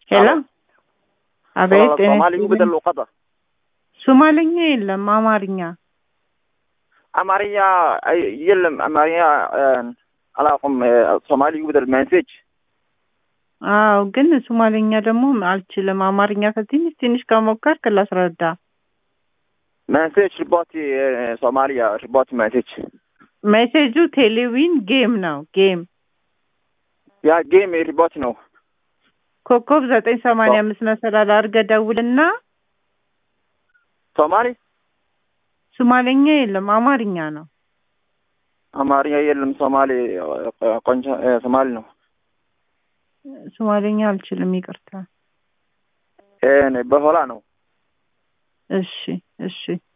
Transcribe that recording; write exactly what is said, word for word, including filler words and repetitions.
ሄሎ አቤት ሶማሊዩ بدل لغة ሶማሊኛ የለም አማርኛ አማርኛ የለም አማርኛ አላውቅም ሶማሊዩ بدل ሜሴጅ አው ግን ሶማሊኛ ደግሞ አልችልም አማርኛ ከትንሽ ትንሽ ከሞከርክ ላስረዳ ሜሴጅ ሪፖርት ሶማሊያ ሪፖርት ሜሴጅ ሜሴጁ ቴሌቪዥን ጌም ነው ጌም ያ ጌም ሪፖርት ነው ኮከብ ዘጠኝ ሰማንያ አምስት መሰላል አድርገህ ደውልና ሶማሊ ሶማሊኛ የለም አማርኛ ነው አማርኛ የለም ሶማሊ ቆንጆ ሶማሊ ነው ሶማሊኛ አልችልም ይቅርታ እኔ በኋላ ነው እሺ እሺ